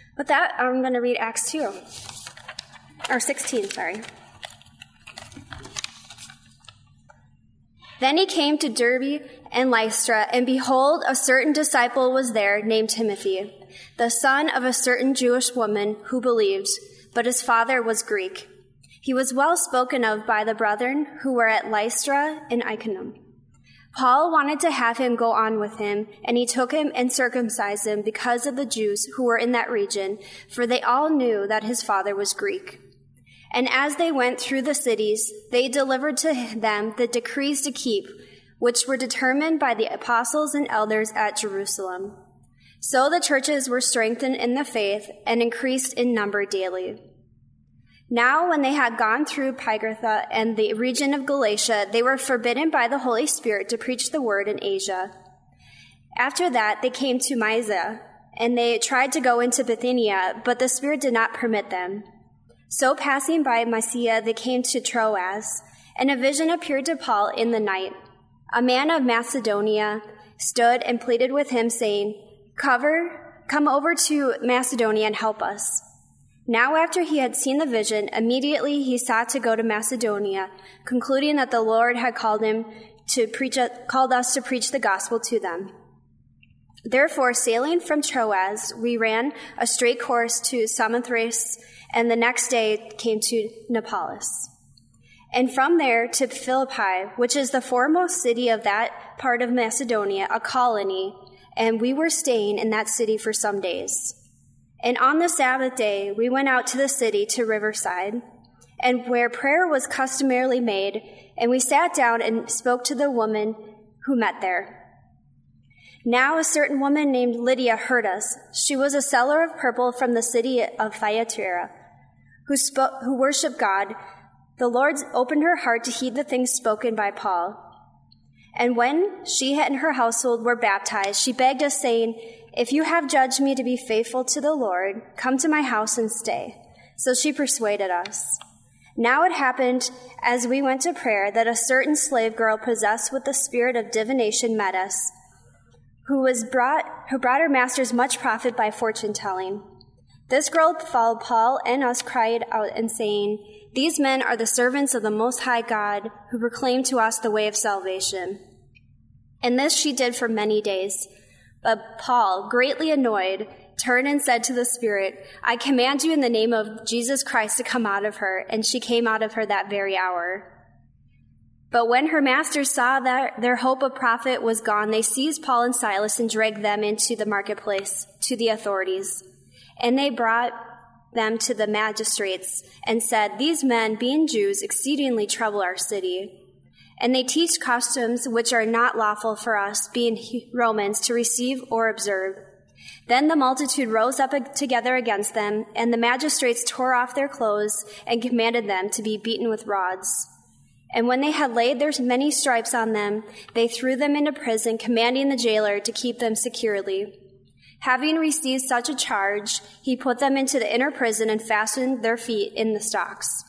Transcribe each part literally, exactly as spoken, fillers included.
With that, I'm going to read Acts two, or sixteen, sorry. Then he came to Derbe and Lystra, and behold, a certain disciple was there named Timothy, the son of a certain Jewish woman who believed, but his father was Greek. He was well spoken of by the brethren who were at Lystra and Iconium. Paul wanted to have him go on with him, and he took him and circumcised him because of the Jews who were in that region, for they all knew that his father was Greek. And as they went through the cities, they delivered to them the decrees to keep, which were determined by the apostles and elders at Jerusalem. So the churches were strengthened in the faith and increased in number daily. Now, when they had gone through Pygratha and the region of Galatia, they were forbidden by the Holy Spirit to preach the word in Asia. After that, they came to Mysia, and they tried to go into Bithynia, but the Spirit did not permit them. So passing by Mysia, they came to Troas, and a vision appeared to Paul in the night. A man of Macedonia stood and pleaded with him, saying, Cover, come over to Macedonia and help us. Now after he had seen the vision, immediately he sought to go to Macedonia, concluding that the Lord had called him to preach, called us to preach the gospel to them. Therefore, sailing from Troas, we ran a straight course to Samothrace, and the next day came to Neapolis. And from there to Philippi, which is the foremost city of that part of Macedonia, a colony, and we were staying in that city for some days. And on the Sabbath day, we went out to the city to Riverside, and where prayer was customarily made, and we sat down and spoke to the woman who met there. Now a certain woman named Lydia heard us. She was a seller of purple from the city of Thyatira, who spoke, who worshipped God. The Lord opened her heart to heed the things spoken by Paul. And when she and her household were baptized, she begged us, saying, If you have judged me to be faithful to the Lord, come to my house and stay. So she persuaded us. Now it happened, as we went to prayer, that a certain slave girl possessed with the spirit of divination met us, who was brought who brought her masters much profit by fortune-telling. This girl followed Paul and us, cried out and saying, These men are the servants of the Most High God, who proclaim to us the way of salvation. And this she did for many days. But Paul, greatly annoyed, turned and said to the Spirit, I command you in the name of Jesus Christ to come out of her. And she came out of her that very hour. But when her masters saw that their hope of profit was gone, they seized Paul and Silas and dragged them into the marketplace to the authorities. And they brought them to the magistrates and said, These men, being Jews, exceedingly trouble our city. And they teach customs which are not lawful for us, being Romans, to receive or observe. Then the multitude rose up together against them, and the magistrates tore off their clothes and commanded them to be beaten with rods. And when they had laid their many stripes on them, they threw them into prison, commanding the jailer to keep them securely. Having received such a charge, he put them into the inner prison and fastened their feet in the stocks.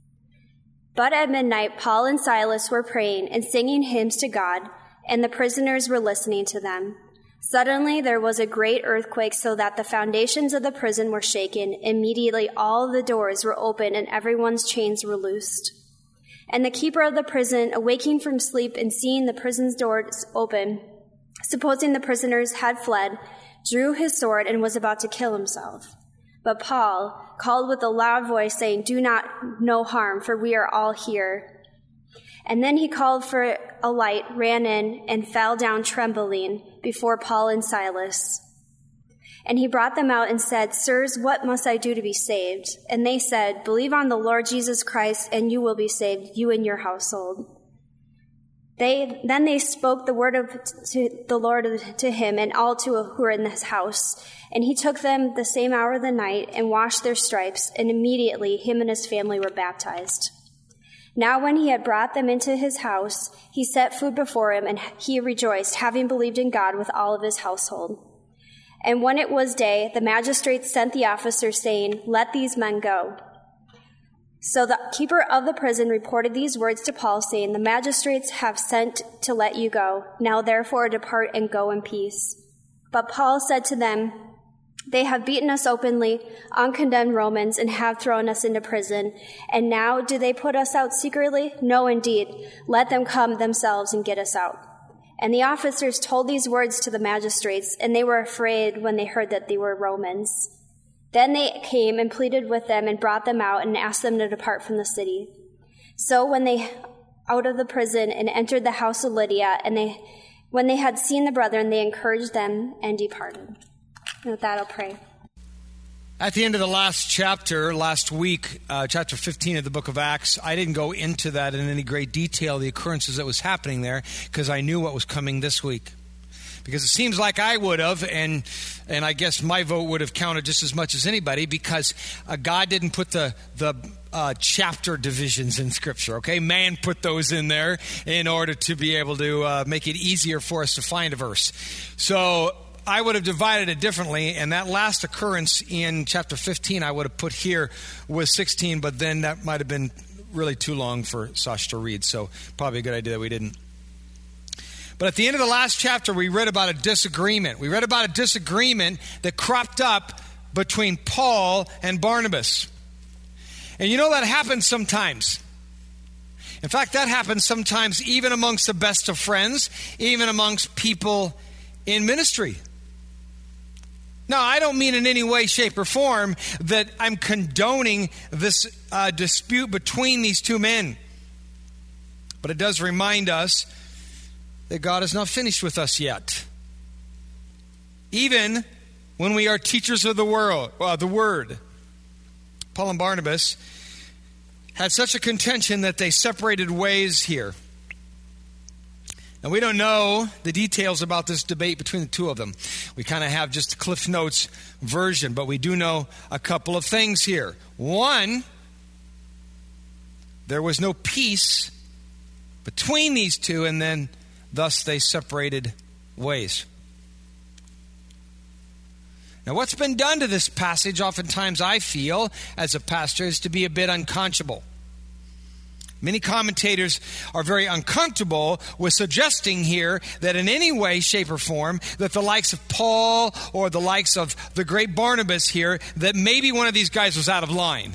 But at midnight, Paul and Silas were praying and singing hymns to God, and the prisoners were listening to them. Suddenly there was a great earthquake, so that the foundations of the prison were shaken. Immediately all the doors were opened, and everyone's chains were loosed. And the keeper of the prison, awaking from sleep and seeing the prison's doors open, supposing the prisoners had fled, drew his sword and was about to kill himself. But Paul called with a loud voice, saying, Do not, no harm, for we are all here. And then he called for a light, ran in, and fell down trembling before Paul and Silas. And he brought them out and said, Sirs, what must I do to be saved? And they said, Believe on the Lord Jesus Christ, and you will be saved, you and your household. They Then they spoke the word of to the Lord to him and all to who were in his house. And he took them the same hour of the night and washed their stripes, and immediately him and his family were baptized. Now when he had brought them into his house, he set food before him, and he rejoiced, having believed in God with all of his household. And when it was day, the magistrates sent the officers, saying, Let these men go. So the keeper of the prison reported these words to Paul, saying, The magistrates have sent to let you go. Now therefore depart and go in peace. But Paul said to them, They have beaten us openly, uncondemned Romans, and have thrown us into prison. And now do they put us out secretly? No, indeed. Let them come themselves and get us out. And the officers told these words to the magistrates, and they were afraid when they heard that they were Romans. Then they came and pleaded with them and brought them out and asked them to depart from the city. So when they out of the prison and entered the house of Lydia, and they when they had seen the brethren, they encouraged them and departed. And with that, I'll pray. At the end of the last chapter, last week, uh, chapter fifteen of the book of Acts, I didn't go into that in any great detail, the occurrences that was happening there, because I knew what was coming this week. Because it seems like I would have, and and I guess my vote would have counted just as much as anybody, because uh, God didn't put the the uh, chapter divisions in Scripture, okay? Man put those in there in order to be able to uh, make it easier for us to find a verse. So I would have divided it differently, and that last occurrence in chapter fifteen I would have put here was sixteen, but then that might have been really too long for Sasha to read, so probably a good idea that we didn't. But at the end of the last chapter, we read about a disagreement. We read about a disagreement that cropped up between Paul and Barnabas. And you know that happens sometimes. In fact, that happens sometimes even amongst the best of friends, even amongst people in ministry. Now, I don't mean in any way, shape, or form that I'm condoning this uh, dispute between these two men. But it does remind us that God is not finished with us yet. Even when we are teachers of the world, well, the word. Paul and Barnabas had such a contention that they separated ways here. Now, we don't know the details about this debate between the two of them. We kind of have just the Cliff Notes version, but we do know a couple of things here. One, there was no peace between these two, and then thus they separated ways. Now, what's been done to this passage, oftentimes I feel, as a pastor, is to be a bit unconscionable. Many commentators are very uncomfortable with suggesting here that in any way, shape, or form, that the likes of Paul or the likes of the great Barnabas here, that maybe one of these guys was out of line.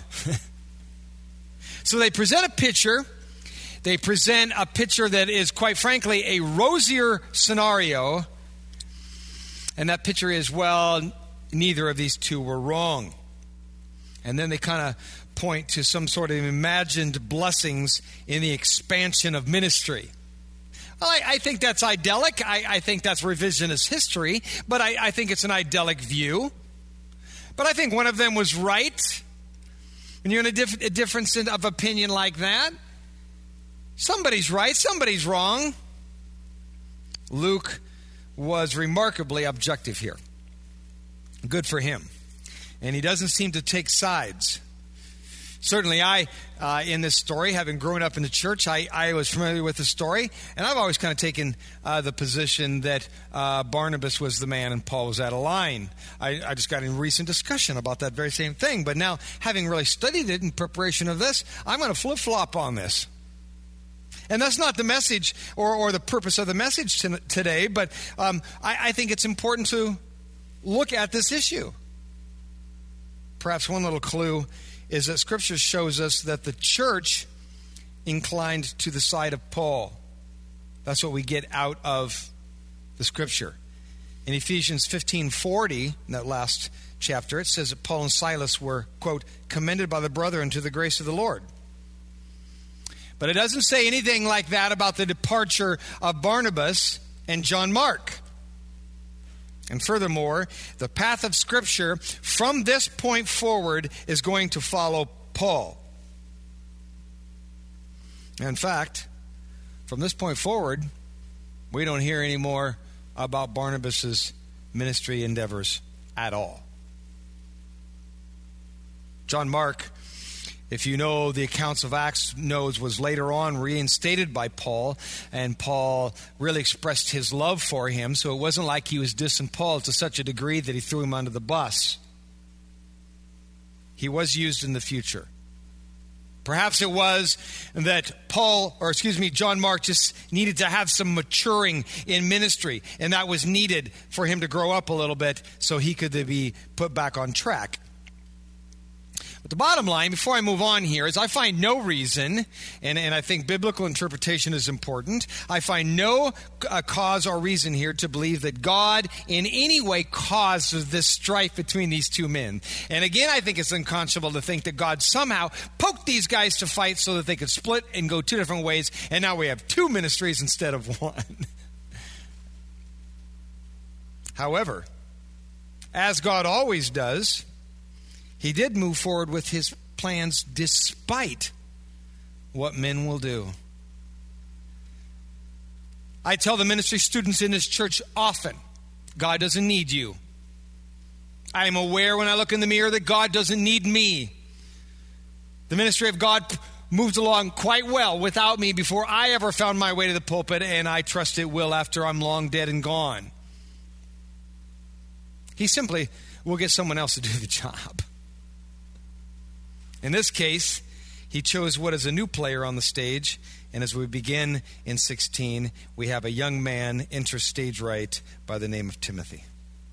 So they present a picture. They present a picture that is, quite frankly, a rosier scenario. And that picture is, well, neither of these two were wrong. And then they kind of point to some sort of imagined blessings in the expansion of ministry. Well, I, I think that's idyllic. I, I think that's revisionist history, but I, I think it's an idyllic view. But I think one of them was right. When you're in a, diff- a difference in, of opinion like that, somebody's right, somebody's wrong. Luke was remarkably objective here. Good for him. And he doesn't seem to take sides. Certainly I, uh, in this story, having grown up in the church, I, I was familiar with the story. And I've always kind of taken uh, the position that uh, Barnabas was the man and Paul was out of line. I, I just got in recent discussion about that very same thing. But now, having really studied it in preparation of this, I'm going to flip-flop on this. And that's not the message or, or the purpose of the message to, today, but um, I, I think it's important to look at this issue. Perhaps one little clue is that Scripture shows us that the church inclined to the side of Paul. That's what we get out of the Scripture. In Ephesians fifteen forty, in that last chapter, it says that Paul and Silas were, quote, commended by the brethren to the grace of the Lord. But it doesn't say anything like that about the departure of Barnabas and John Mark. And furthermore, the path of Scripture from this point forward is going to follow Paul. In fact, from this point forward, we don't hear any more about Barnabas's ministry endeavors at all. John Mark, if you know the accounts of Acts, knows was later on reinstated by Paul, and Paul really expressed his love for him, so it wasn't like he was dissing Paul to such a degree that he threw him under the bus. He was used in the future. Perhaps it was that Paul, or excuse me, John Mark just needed to have some maturing in ministry, and that was needed for him to grow up a little bit so he could be put back on track. But the bottom line, before I move on here, is I find no reason, and, and I think biblical interpretation is important, I find no uh, cause or reason here to believe that God in any way caused this strife between these two men. And again, I think it's unconscionable to think that God somehow poked these guys to fight so that they could split and go two different ways, and now we have two ministries instead of one. However, as God always does, he did move forward with his plans despite what men will do. I tell the ministry students in this church often, God doesn't need you. I am aware when I look in the mirror that God doesn't need me. The ministry of God moved along quite well without me before I ever found my way to the pulpit, and I trust it will after I'm long dead and gone. He simply will get someone else to do the job. In this case, he chose what is a new player on the stage, and as we begin in sixteen, we have a young man enter stage right by the name of Timothy.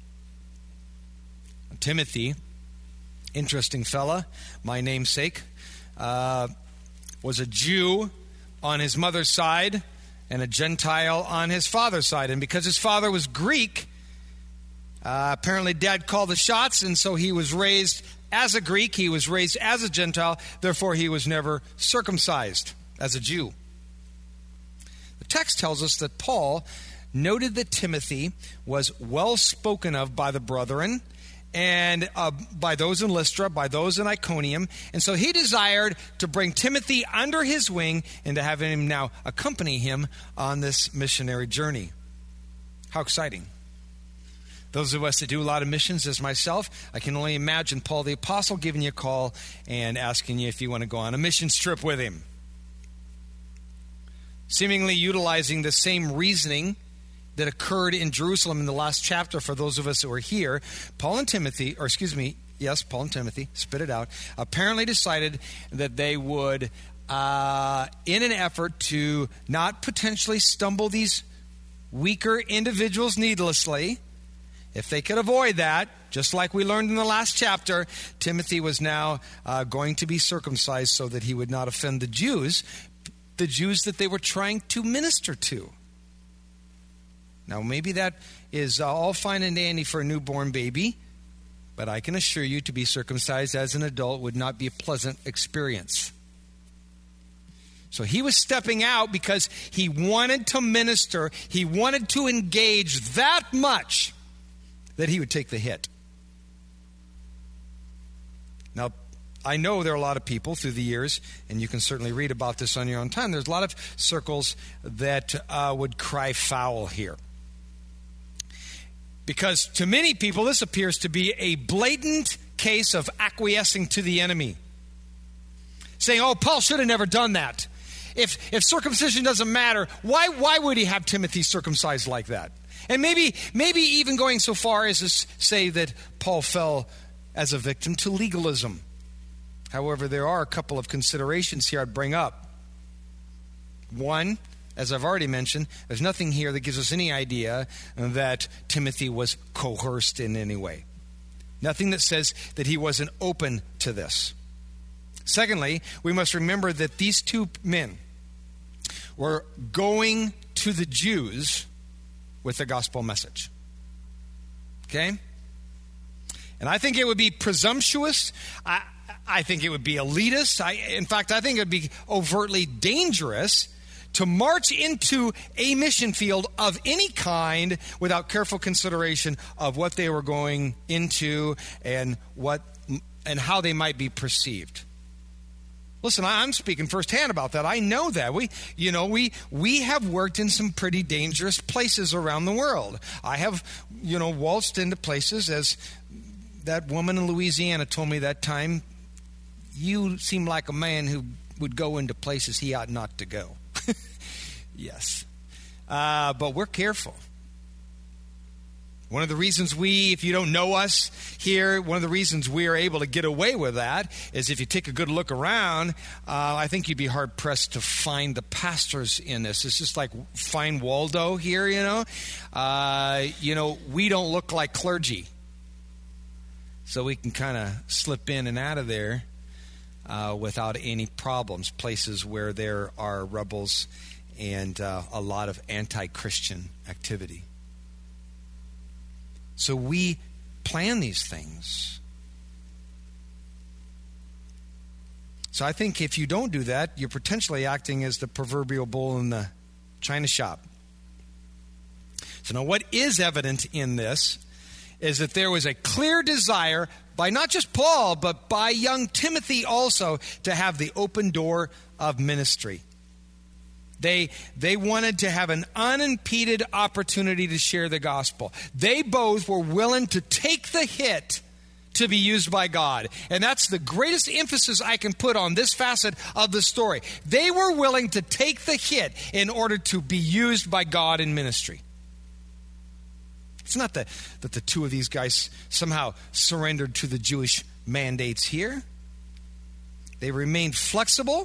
Timothy, interesting fella, my namesake, uh, was a Jew on his mother's side and a Gentile on his father's side. And because his father was Greek, uh, apparently dad called the shots, and so he was raised as a Greek, he was raised as a Gentile, therefore he was never circumcised as a Jew. The text tells us that Paul noted that Timothy was well spoken of by the brethren and uh, by those in Lystra, by those in Iconium, and so he desired to bring Timothy under his wing and to have him now accompany him on this missionary journey. How exciting. Those of us that do a lot of missions, as myself, I can only imagine Paul the Apostle giving you a call and asking you if you want to go on a mission trip with him. Seemingly utilizing the same reasoning that occurred in Jerusalem in the last chapter for those of us who are here, Paul and Timothy, or excuse me, yes, Paul and Timothy, spit it out, apparently decided that they would, uh, in an effort to not potentially stumble these weaker individuals needlessly, if they could avoid that, just like we learned in the last chapter, Timothy was now uh, going to be circumcised so that he would not offend the Jews, the Jews that they were trying to minister to. Now, maybe that is uh, all fine and dandy for a newborn baby, but I can assure you to be circumcised as an adult would not be a pleasant experience. So he was stepping out because he wanted to minister, he wanted to engage that much that he would take the hit. Now, I know there are a lot of people through the years, and you can certainly read about this on your own time, there's a lot of circles that uh, would cry foul here. Because to many people, this appears to be a blatant case of acquiescing to the enemy. Saying, oh, Paul should have never done that. If if circumcision doesn't matter, why why would he have Timothy circumcised like that? And maybe maybe even going so far as to say that Paul fell as a victim to legalism. However, there are a couple of considerations here I'd bring up. One, as I've already mentioned, there's nothing here that gives us any idea that Timothy was coerced in any way. Nothing that says that he wasn't open to this. Secondly, we must remember that these two men were going to the Jews with the gospel message. Okay? And I think it would be presumptuous. I, I think it would be elitist. I, in fact, I think it would be overtly dangerous to march into a mission field of any kind without careful consideration of what they were going into and what and how they might be perceived. Listen, I'm speaking firsthand about that. I know that. We, you know, we we have worked in some pretty dangerous places around the world. I have, you know, waltzed into places, as that woman in Louisiana told me that time, you seem like a man who would go into places he ought not to go. Yes. Uh, but we're careful. One of the reasons we, if you don't know us here, one of the reasons we are able to get away with that is if you take a good look around, uh, I think you'd be hard-pressed to find the pastors in this. It's just like find Waldo here, you know. Uh, you know, we don't look like clergy. So we can kind of slip in and out of there uh, without any problems. Places where there are rebels and uh, a lot of anti-Christian activity. So we plan these things. So I think if you don't do that, you're potentially acting as the proverbial bull in the china shop. So now what is evident in this is that there was a clear desire by not just Paul, but by young Timothy also to have the open door of ministry. They, they wanted to have an unimpeded opportunity to share the gospel. They both were willing to take the hit to be used by God. And that's the greatest emphasis I can put on this facet of the story. They were willing to take the hit in order to be used by God in ministry. It's not that, that the two of these guys somehow surrendered to the Jewish mandates here. They remained flexible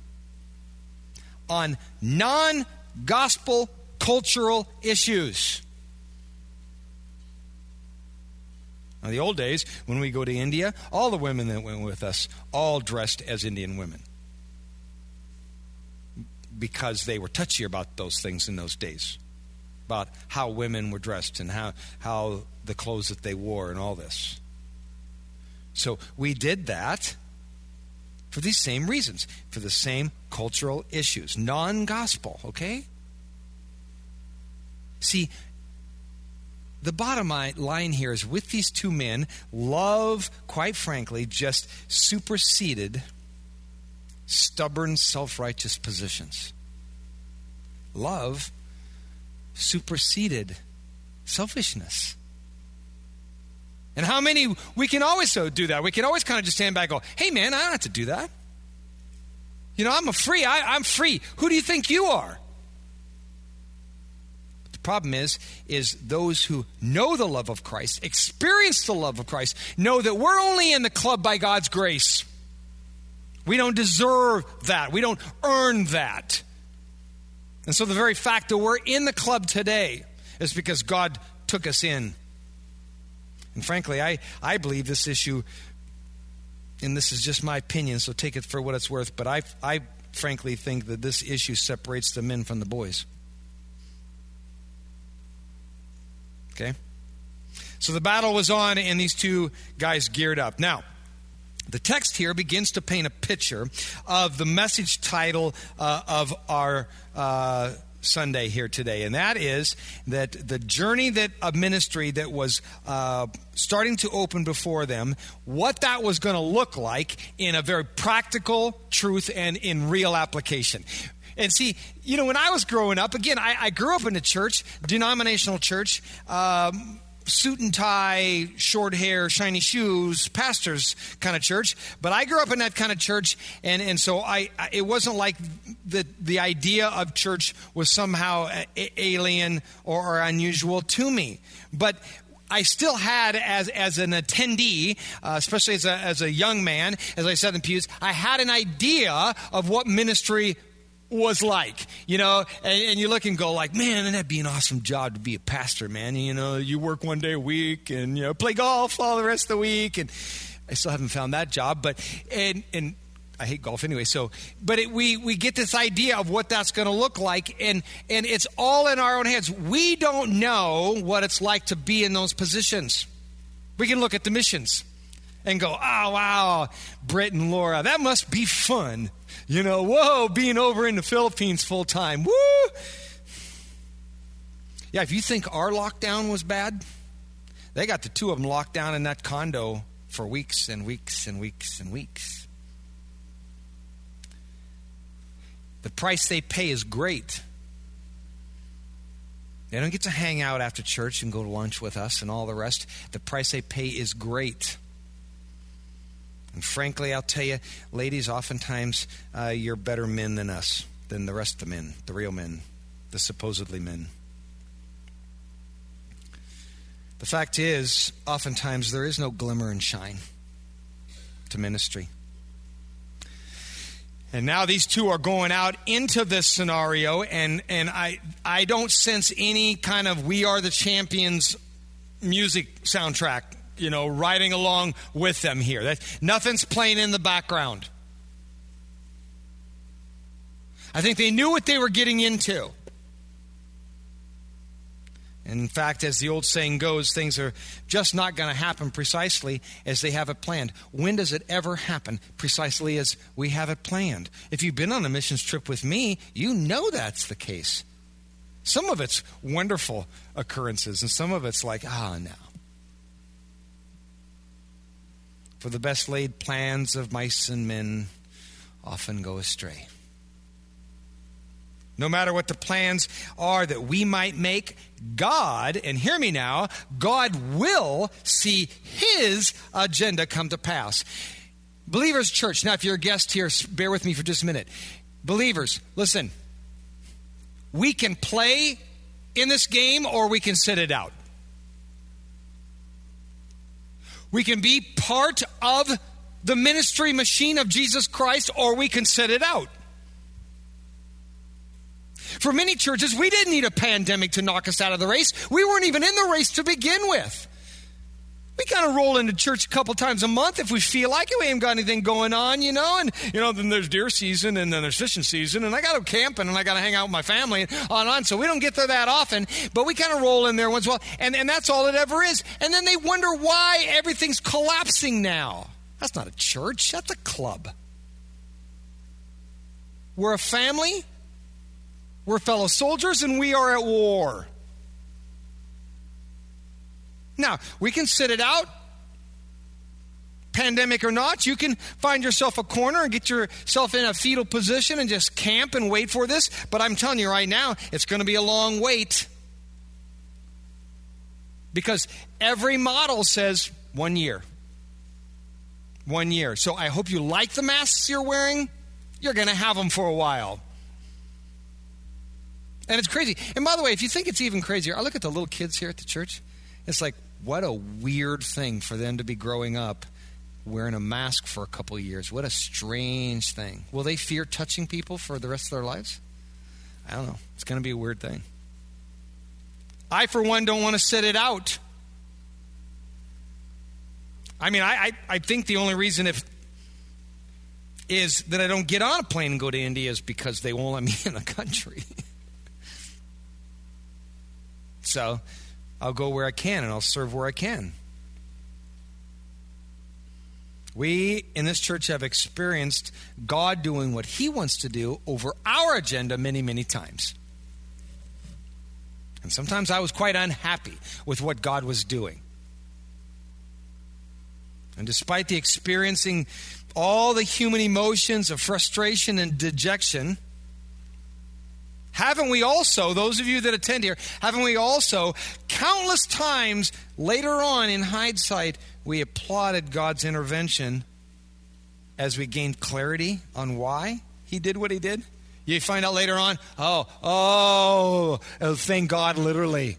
on non-gospel cultural issues. Now, in the old days, when we go to India, all the women that went with us all dressed as Indian women because they were touchy about those things in those days, about how women were dressed and how, how the clothes that they wore and all this. So we did that for these same reasons, for the same cultural issues. Non-gospel, okay? See, the bottom line here is with these two men, love, quite frankly, just superseded stubborn, self-righteous positions. Love superseded selfishness. And how many, we can always so do that. We can always kind of just stand back and go, hey man, I don't have to do that. You know, I'm a free, I, I'm free. Who do you think you are? But the problem is, is those who know the love of Christ, experience the love of Christ, know that we're only in the club by God's grace. We don't deserve that. We don't earn that. And so the very fact that we're in the club today is because God took us in. And frankly, I, I believe this issue, and this is just my opinion, so take it for what it's worth, but I, I frankly think that this issue separates the men from the boys. Okay? So the battle was on, and these two guys geared up. Now, the text here begins to paint a picture of the message title uh, of our uh Sunday here today, and that is that the journey that of ministry that was uh, starting to open before them, what that was going to look like in a very practical truth and in real application. And see, you know, when I was growing up, again, I, I grew up in a church, denominational church, um, suit and tie, short hair, shiny shoes, pastors kind of church. But I grew up in that kind of church, and, and so I, I it wasn't like the the idea of church was somehow a, alien or, or unusual to me. But I still had, as as an attendee, uh, especially as a as a young man, as I said in pews, I had an idea of what ministry was like, you know, and, and you look and go like, man, that'd be an awesome job to be a pastor, man. You know, you work one day a week and, you know, play golf all the rest of the week. And I still haven't found that job, but, and, and I hate golf anyway. So, but it, we, we get this idea of what that's going to look like, and, and it's all in our own hands. We don't know what it's like to be in those positions. We can look at the missions and go, oh, wow, Britt and Laura, that must be fun. You know, whoa, being over in the Philippines full time. Woo! Yeah, if you think our lockdown was bad, they got the two of them locked down in that condo for weeks and weeks and weeks and weeks. The price they pay is great. They don't get to hang out after church and go to lunch with us and all the rest. The price they pay is great. And frankly, I'll tell you, ladies, oftentimes uh, you're better men than us, than the rest of the men, the real men, the supposedly men. The fact is, oftentimes there is no glimmer and shine to ministry. And now these two are going out into this scenario, and, and I I don't sense any kind of We Are the Champions music soundtrack, you know, riding along with them here. That, nothing's playing in the background. I think they knew what they were getting into. And in fact, as the old saying goes, things are just not going to happen precisely as they have it planned. When does it ever happen precisely as we have it planned? If you've been on a missions trip with me, you know that's the case. Some of it's wonderful occurrences, and some of it's like, ah, no. For the best laid plans of mice and men often go astray. No matter what the plans are that we might make, God, and hear me now, God will see His agenda come to pass. Believers Church, now if you're a guest here, bear with me for just a minute. Believers, listen, we can play in this game or we can sit it out. We can be part of the ministry machine of Jesus Christ or we can sit it out. For many churches, we didn't need a pandemic to knock us out of the race. We weren't even in the race to begin with. We kind of roll into church a couple times a month if we feel like it. We ain't got anything going on, you know. And, you know, then there's deer season and then there's fishing season. And I got to camping and I got to hang out with my family and on and on. So we don't get there that often. But we kind of roll in there once in a while. And, and that's all it ever is. And then they wonder why everything's collapsing now. That's not a church. That's a club. We're a family. We're fellow soldiers and we are at war. Now, we can sit it out, pandemic or not. You can find yourself a corner and get yourself in a fetal position and just camp and wait for this. But I'm telling you right now, it's going to be a long wait. Because every model says one year. One year. So I hope you like the masks you're wearing. You're going to have them for a while. And it's crazy. And by the way, if you think it's even crazier, I look at the little kids here at the church. It's like, what a weird thing for them to be growing up wearing a mask for a couple of years. What a strange thing. Will they fear touching people for the rest of their lives? I don't know. It's going to be a weird thing. I, for one, don't want to sit it out. I mean, I, I, I think the only reason if is that I don't get on a plane and go to India is because they won't let me in the country. So I'll go where I can and I'll serve where I can. We in this church have experienced God doing what He wants to do over our agenda many, many times. And sometimes I was quite unhappy with what God was doing. And despite the experiencing all the human emotions of frustration and dejection, haven't we also, those of you that attend here, haven't we also, countless times later on in hindsight, we applauded God's intervention as we gained clarity on why He did what He did? You find out later on, oh, oh, oh thank God, literally.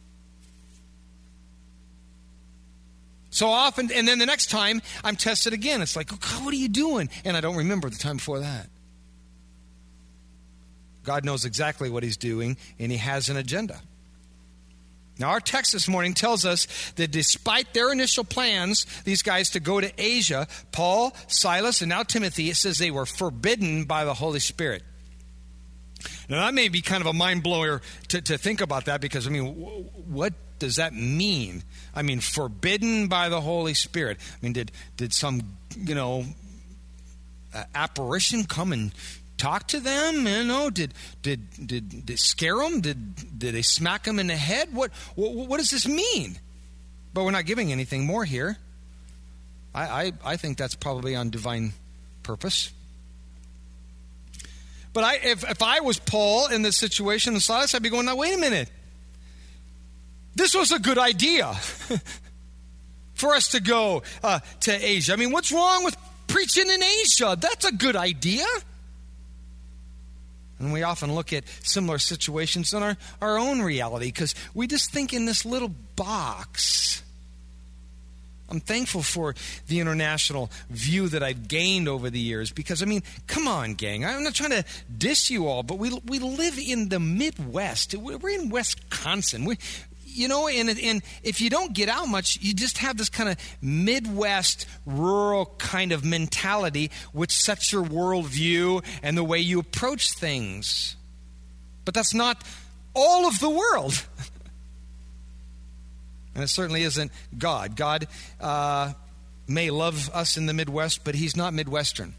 So often, and then the next time, I'm tested again. It's like, oh, God, what are you doing? And I don't remember the time before that. God knows exactly what He's doing, and He has an agenda. Now, our text this morning tells us that despite their initial plans, these guys to go to Asia, Paul, Silas, and now Timothy, it says they were forbidden by the Holy Spirit. Now, that may be kind of a mind blower to, to think about that because, I mean, w- what does that mean? I mean, forbidden by the Holy Spirit. I mean, did did some, you know, uh, apparition come and talk to them? You know, did did did did scare them? Did did they smack them in the head? What what, what does this mean? But we're not giving anything more here. I, I I think that's probably on divine purpose. But I if if I was Paul in this situation in Silas, I'd be going, now wait a minute. This was a good idea for us to go uh, to Asia. I mean, what's wrong with preaching in Asia? That's a good idea. And we often look at similar situations in our, our own reality because we just think in this little box. I'm thankful for the international view that I've gained over the years because, I mean, come on, gang. I'm not trying to diss you all, but we we live in the Midwest. We're in Wisconsin. We, you know, and, and if you don't get out much, you just have this kind of Midwest rural kind of mentality which sets your worldview and the way you approach things. But that's not all of the world. And it certainly isn't God. God uh, may love us in the Midwest, but he's not Midwestern.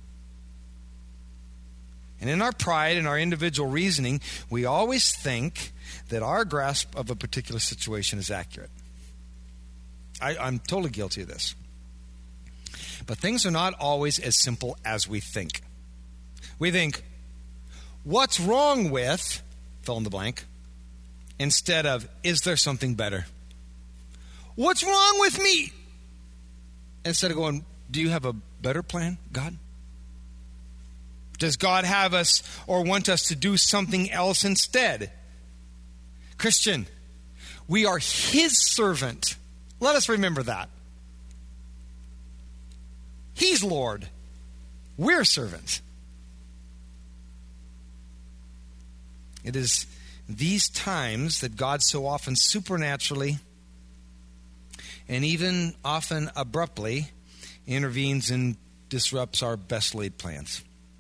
And in our pride and our individual reasoning, we always think that our grasp of a particular situation is accurate. I, I'm totally guilty of this. But things are not always as simple as we think. We think, what's wrong with, fill in the blank, instead of, is there something better? What's wrong with me? Instead of going, do you have a better plan, God? Does God have us or want us to do something else instead? Christian, we are his servant. Let us remember that. He's Lord. We're servants. It is these times that God so often supernaturally and even often abruptly intervenes and disrupts our best laid plans.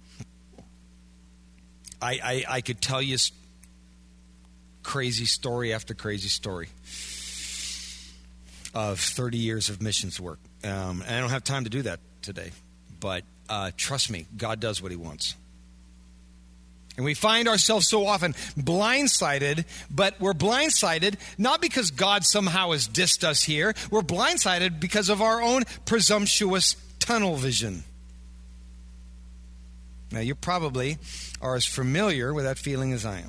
I, I, I could tell you crazy story after crazy story of thirty years of missions work. Um, and I don't have time to do that today. But uh, trust me, God does what he wants. And we find ourselves so often blindsided, but we're blindsided not because God somehow has dissed us here. We're blindsided because of our own presumptuous tunnel vision. Now, you probably are as familiar with that feeling as I am.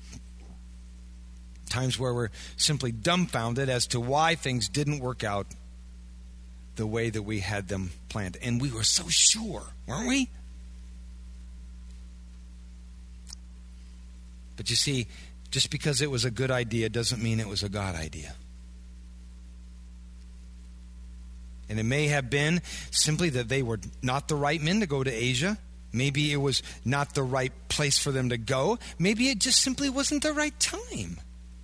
Times where we're simply dumbfounded as to why things didn't work out the way that we had them planned. And we were so sure, weren't we? But you see, just because it was a good idea doesn't mean it was a God idea. And it may have been simply that they were not the right men to go to Asia. Maybe it was not the right place for them to go. Maybe it just simply wasn't the right time.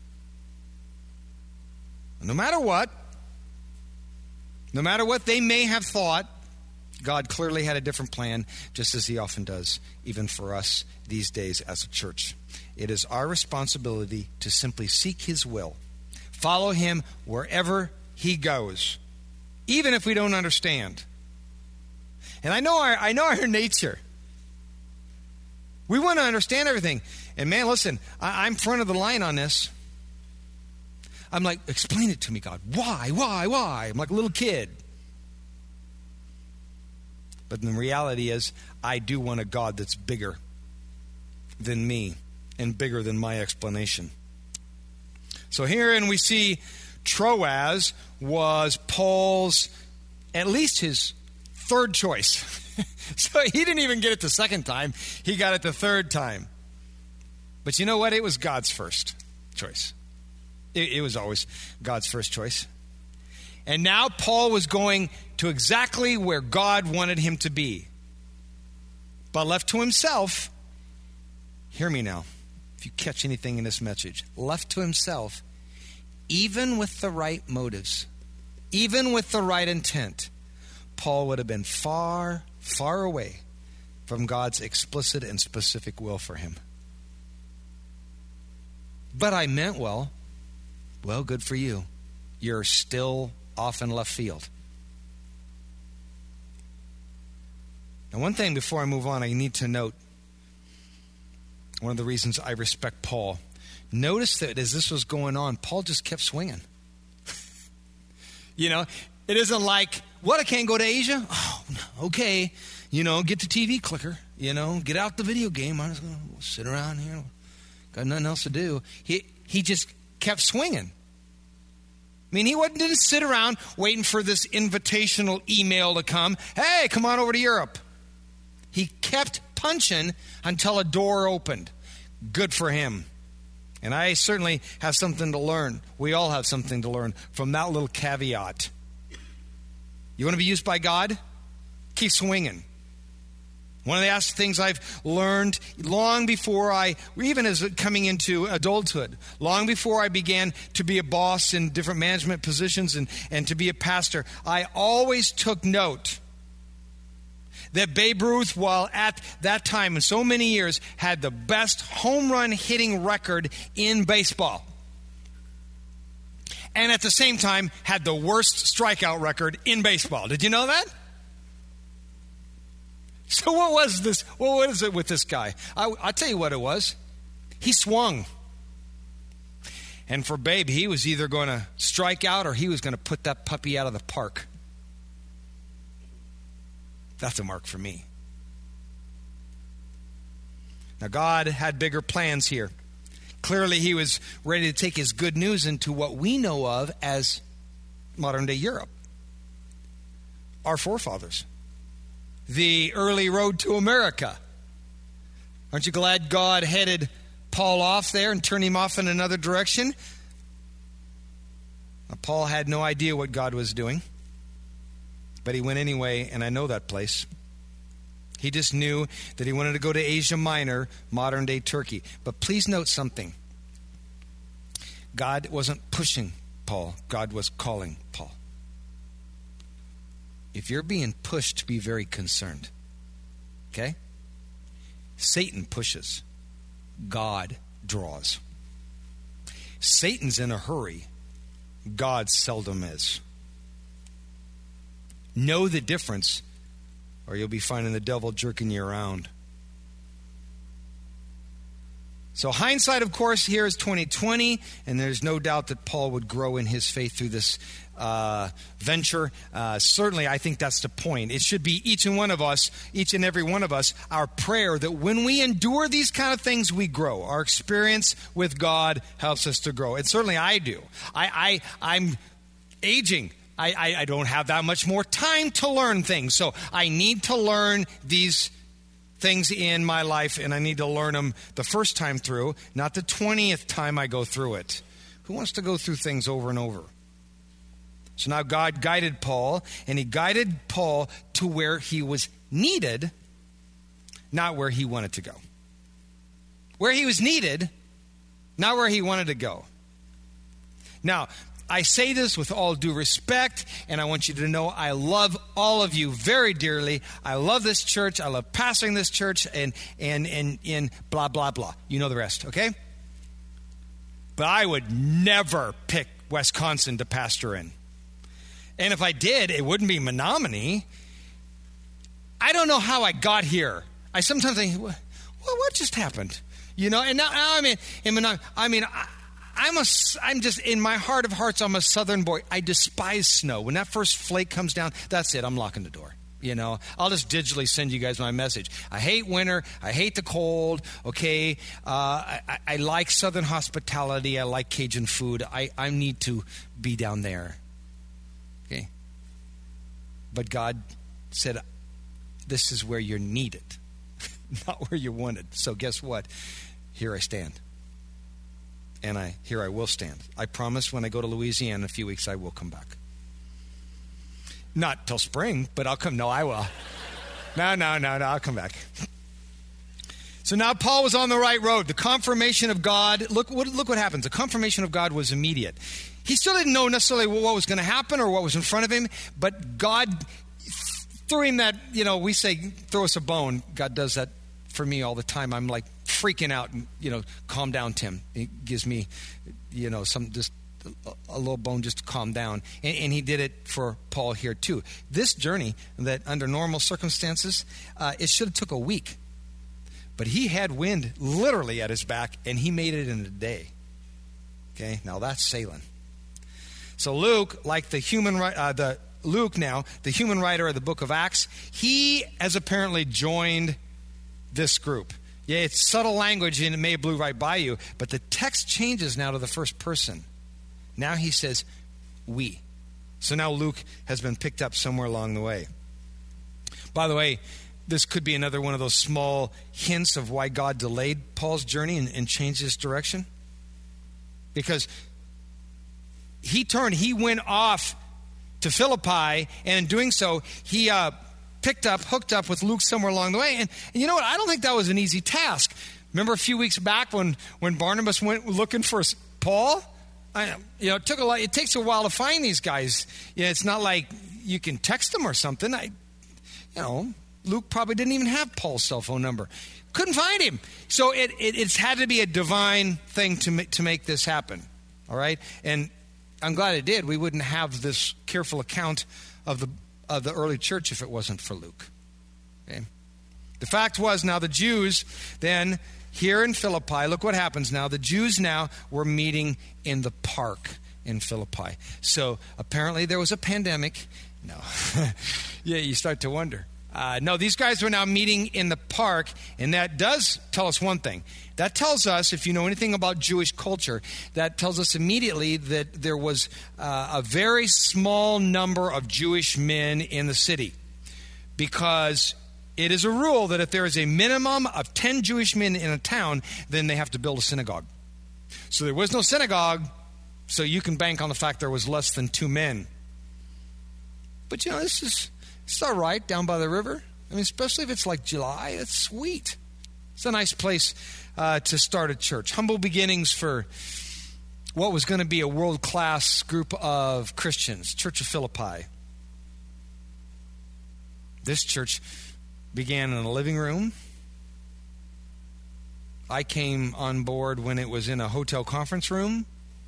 No matter what, no matter what they may have thought, God clearly had a different plan, just as he often does, even for us these days as a church. It is our responsibility to simply seek his will, follow him wherever he goes, even if we don't understand. And I know our, I know our nature. We want to understand everything. And man, listen, I, I'm front of the line on this. I'm like, explain it to me, God. Why, why, why? I'm like a little kid. But the reality is, I do want a God that's bigger than me and bigger than my explanation. So herein we see Troas was Paul's, at least his third choice. So he didn't even get it the second time. He got it the third time. But you know what? It was God's first choice. It, it was always God's first choice. And now Paul was going to exactly where God wanted him to be. But left to himself, hear me now, if you catch anything in this message, left to himself, even with the right motives, even with the right intent, Paul would have been far, far away from God's explicit and specific will for him. But I meant well. Well, good for you. You're still off in left field. Now, one thing before I move on, I need to note one of the reasons I respect Paul. Notice that as this was going on, Paul just kept swinging. You know, it isn't like, what, I can't go to Asia? Oh, okay. You know, get the T V clicker. You know, get out the video game. I'm just going to sit around here. Got nothing else to do. He he just kept swinging. I mean, he wasn't, didn't sit around waiting for this invitational email to come. Hey, come on over to Europe. He kept punching until a door opened. Good for him. And I certainly have something to learn. We all have something to learn from that little caveat. You want to be used by God? Keep swinging. One of the things I've learned long before I, even as coming into adulthood, long before I began to be a boss in different management positions and, and to be a pastor, I always took note that Babe Ruth, while at that time in so many years, had the best home run hitting record in baseball. And at the same time, had the worst strikeout record in baseball. Did you know that? So what was this? Well, what is it with this guy? I, I'll tell you what it was. He swung. And for Babe, he was either going to strike out or he was going to put that puppy out of the park. That's a mark for me. Now, God had bigger plans here. Clearly, he was ready to take his good news into what we know of as modern-day Europe. Our forefathers. The early road to America. Aren't you glad God headed Paul off there and turned him off in another direction? Now, Paul had no idea what God was doing, but he went anyway, and I know that place. He just knew that he wanted to go to Asia Minor, modern-day Turkey. But please note something. God wasn't pushing Paul. God was calling Paul. If you're being pushed, be very concerned. Okay? Satan pushes. God draws. Satan's in a hurry. God seldom is. Know the difference, or you'll be finding the devil jerking you around. So hindsight, of course, here is twenty twenty, and there's no doubt that Paul would grow in his faith through this uh, venture. Uh, certainly, I think that's the point. It should be each and one of us, each and every one of us, our prayer that when we endure these kind of things, we grow. Our experience with God helps us to grow. And certainly I do. I, I, I'm aging. I, I, I don't have that much more time to learn things. So I need to learn these things in my life, and I need to learn them the first time through, not the twentieth time I go through it. Who wants to go through things over and over? So now God guided Paul, and he guided Paul to where he was needed, not where he wanted to go. Where he was needed, not where he wanted to go. Now, I say this with all due respect, and I want you to know I love all of you very dearly. I love this church. I love pastoring this church, and and and in blah, blah, blah. You know the rest, okay? But I would never pick Wisconsin to pastor in. And if I did, it wouldn't be Menominee. I don't know how I got here. I sometimes think, well, what just happened? You know, and now, now I'm in, in Menominee. I mean, I, I'm a, I'm just, in my heart of hearts, I'm a southern boy. I despise snow. When that first flake comes down, that's it. I'm locking the door. You know, I'll just digitally send you guys my message. I hate winter. I hate the cold. Okay. Uh, I, I like southern hospitality. I like Cajun food. I, I need to be down there. Okay. But God said, this is where you're needed, not where you're wanted. So guess what? Here I stand. And I here I will stand. I promise when I go to Louisiana in a few weeks, I will come back. Not till spring, but I'll come. No, I will. No, no, no, no, I'll come back. So now Paul was on the right road. The confirmation of God, look what, look what happens. The confirmation of God was immediate. He still didn't know necessarily what was going to happen or what was in front of him, but God threw him that, you know, we say, throw us a bone. God does that for me all the time. I'm like freaking out and, you know, calm down, Tim. He gives me, you know, some just a, a little bone just to calm down. And, and he did it for Paul here too. This journey that under normal circumstances, uh, it should have took a week. But he had wind literally at his back, and he made it in a day. Okay, now that's sailing. So Luke, like the human, uh, the Luke now, the human writer of the book of Acts, he has apparently joined this group. Yeah, it's subtle language and it may have blew right by you, but the text changes now to the first person. Now he says, we. So now Luke has been picked up somewhere along the way. By the way, this could be another one of those small hints of why God delayed Paul's journey and, and changed his direction? Because he turned, he went off to Philippi, and in doing so, he uh, picked up, hooked up with Luke somewhere along the way. And, and you know what? I don't think that was an easy task. Remember a few weeks back when, when Barnabas went looking for Paul? I, you know, it took a lot. It takes a while to find these guys. You know, it's not like you can text them or something. I, you know, Luke probably didn't even have Paul's cell phone number. Couldn't find him. So it, it it's had to be a divine thing to make, to make this happen. All right, and I'm glad it did. We wouldn't have this careful account of the of the early church if it wasn't for Luke. Okay. The fact was, now the Jews then here in Philippi, look what happens now. The Jews now were meeting in the park in Philippi. So apparently there was a pandemic. No. Yeah, you start to wonder. Uh, no, these guys were now meeting in the park, and that does tell us one thing. That tells us, if you know anything about Jewish culture, that tells us immediately that there was uh, a very small number of Jewish men in the city. Because it is a rule that if there is a minimum of ten Jewish men in a town, then they have to build a synagogue. So there was no synagogue, so you can bank on the fact there was less than two men. But you know, this is... It's all right down by the river. I mean, especially if it's like July, it's sweet. It's a nice place uh, to start a church. Humble beginnings for what was going to be a world-class group of Christians, Church of Philippi. This church began in a living room. I came on board when it was in a hotel conference room.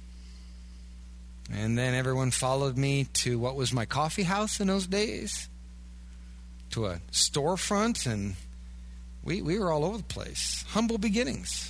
And then everyone followed me to what was my coffee house in those days. To a storefront, and we we were all over the place. Humble beginnings.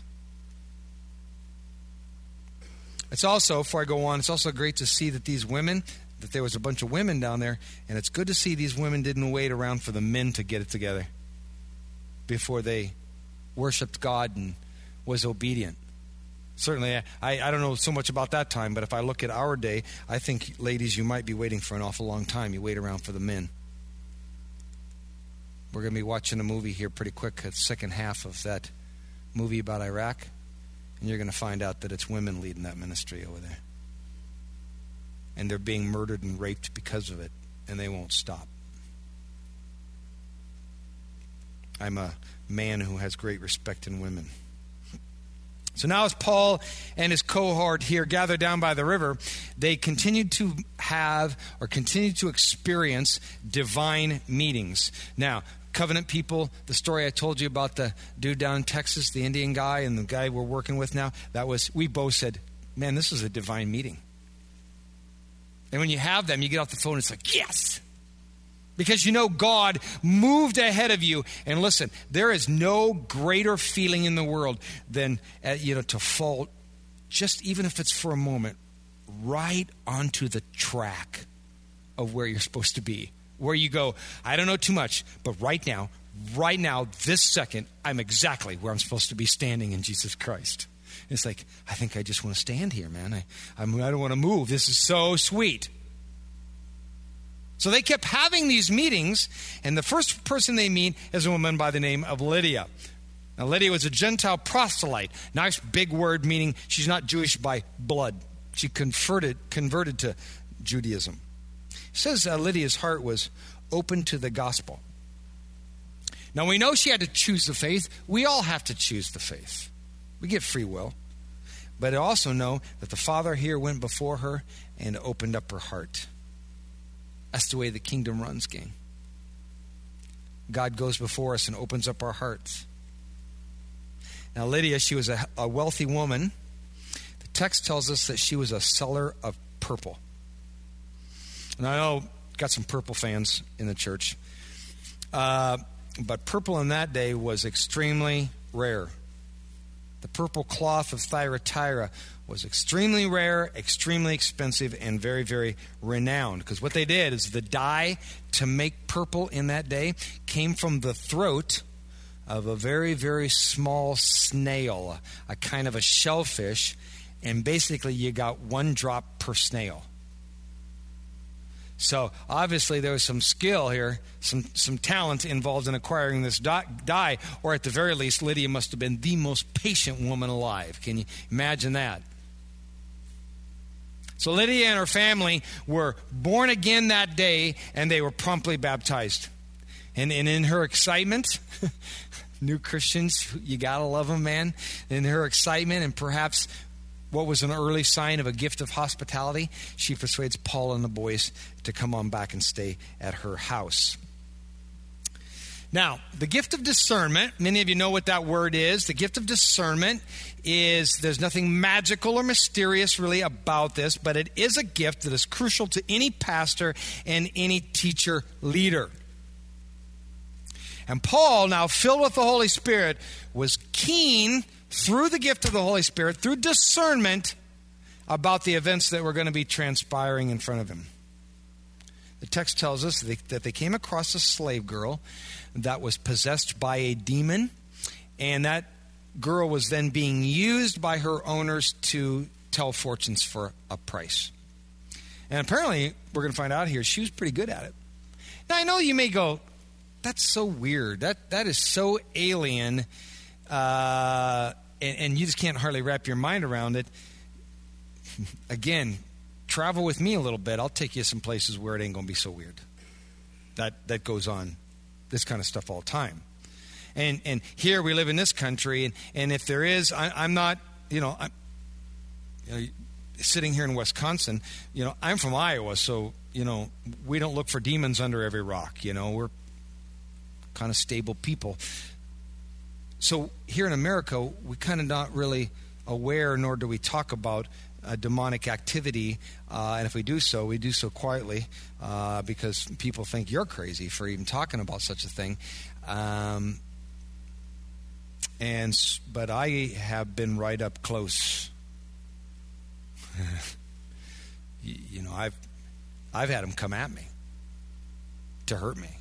It's also, before I go on, it's also great to see that these women, that there was a bunch of women down there, and it's good to see these women didn't wait around for the men to get it together before they worshiped God and was obedient. Certainly, I, I don't know so much about that time, but if I look at our day, I think, ladies, you might be waiting for an awful long time. You wait around for the men. We're going to be watching a movie here pretty quick, the second half of that movie about Iraq, and you're going to find out that it's women leading that ministry over there. And they're being murdered and raped because of it, and they won't stop. I'm a man who has great respect in women. So now as Paul and his cohort here gather down by the river, they continued to have or continue to experience divine meetings. Now, covenant people, the story I told you about the dude down in Texas, the Indian guy, and the guy we're working with now, that was, we both said, man, this is a divine meeting. And when you have them, you get off the phone, it's like, yes! Because you know God moved ahead of you. And listen, there is no greater feeling in the world than uh, you know to fall, just even if it's for a moment, right onto the track of where you're supposed to be. Where you go, I don't know too much, but right now, right now, this second, I'm exactly where I'm supposed to be standing in Jesus Christ. And it's like, I think I just want to stand here, man. I, I'm, I don't want to move. This is so sweet. So they kept having these meetings, and the first person they meet is a woman by the name of Lydia. Now, Lydia was a Gentile proselyte. Nice big word, meaning she's not Jewish by blood. She converted, converted to Judaism. It says uh, Lydia's heart was open to the gospel. Now, we know she had to choose the faith. We all have to choose the faith. We get free will. But I also know that the Father here went before her and opened up her heart. That's the way the kingdom runs, gang. God goes before us and opens up our hearts. Now, Lydia, she was a, a wealthy woman. The text tells us that she was a seller of purple. And I know, got some purple fans in the church. Uh, but purple in that day was extremely rare. The purple cloth of Thyatira was extremely rare, extremely expensive, and very, very renowned. Because what they did is the dye to make purple in that day came from the throat of a very, very small snail, a, a kind of a shellfish, and basically you got one drop per snail. So obviously there was some skill here, some some talent involved in acquiring this dye, or at the very least, Lydia must have been the most patient woman alive. Can you imagine that? So Lydia and her family were born again that day, and they were promptly baptized. And, and in her excitement, new Christians, you gotta love them, man. In her excitement, and perhaps what was an early sign of a gift of hospitality, she persuades Paul and the boys to come on back and stay at her house. Now, the gift of discernment, many of you know what that word is. The gift of discernment is, there's nothing magical or mysterious really about this, but it is a gift that is crucial to any pastor and any teacher leader. And Paul, now filled with the Holy Spirit, was keen through the gift of the Holy Spirit, through discernment, about the events that were going to be transpiring in front of him. The text tells us that they came across a slave girl that was possessed by a demon, and that girl was then being used by her owners to tell fortunes for a price. And apparently, we're going to find out here, she was pretty good at it. Now, I know you may go, that's so weird. That That is so alien. Uh, and, and you just can't hardly wrap your mind around it. Again, travel with me a little bit. I'll take you some places where it ain't going to be so weird. That that goes on, this kind of stuff all the time. And and here we live in this country, and, and if there is, I, I'm not, you know, I'm you know, sitting here in Wisconsin, you know, I'm from Iowa, so, you know, we don't look for demons under every rock. You know, we're kind of stable people. So here in America, we kind of not really aware, nor do we talk about uh, demonic activity. Uh, and if we do so, we do so quietly uh, because people think you're crazy for even talking about such a thing. Um, and but I have been right up close. you, you know, I've I've had them come at me to hurt me.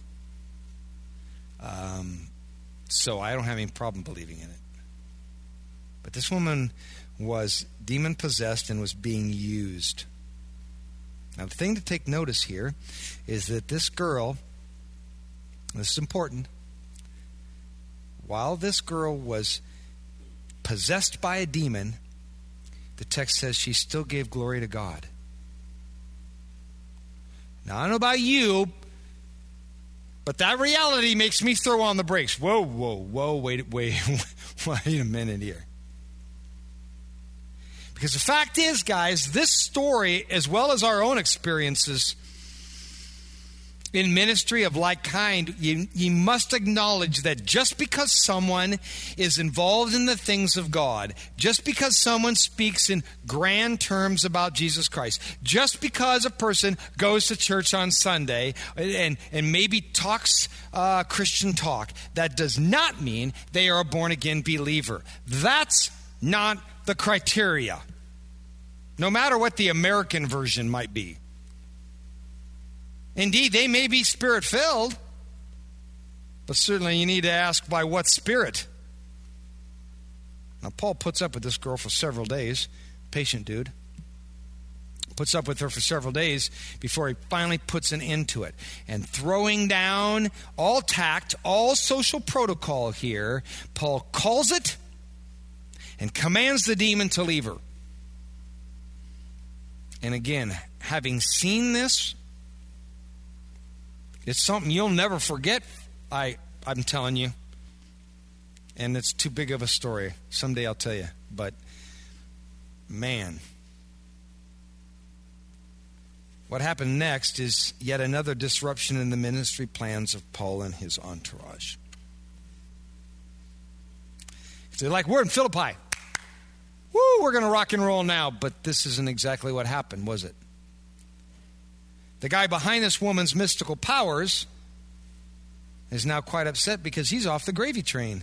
Um. So I don't have any problem believing in it. But this woman was demon-possessed and was being used. Now, the thing to take notice here is that this girl, this is important, while this girl was possessed by a demon, the text says she still gave glory to God. Now, I don't know about you, but that reality makes me throw on the brakes. Whoa, whoa, whoa, wait, wait, wait a minute here. Because the fact is, guys, this story, as well as our own experiences in ministry of like kind, you, you must acknowledge that just because someone is involved in the things of God, just because someone speaks in grand terms about Jesus Christ, just because a person goes to church on Sunday and, and maybe talks uh, Christian talk, that does not mean they are a born-again believer. That's not the criteria, no matter what the American version might be. Indeed, they may be spirit-filled, but certainly you need to ask by what spirit. Now, Paul puts up with this girl for several days. Patient dude. Puts up with her for several days before he finally puts an end to it. And throwing down all tact, all social protocol here, Paul calls it and commands the demon to leave her. And again, having seen this, it's something you'll never forget, I, I'm telling you. And it's too big of a story. Someday I'll tell you. But, man, what happened next is yet another disruption in the ministry plans of Paul and his entourage. They're like, we're in Philippi. Woo, we're going to rock and roll now. But this isn't exactly what happened, was it? The guy behind this woman's mystical powers is now quite upset because he's off the gravy train.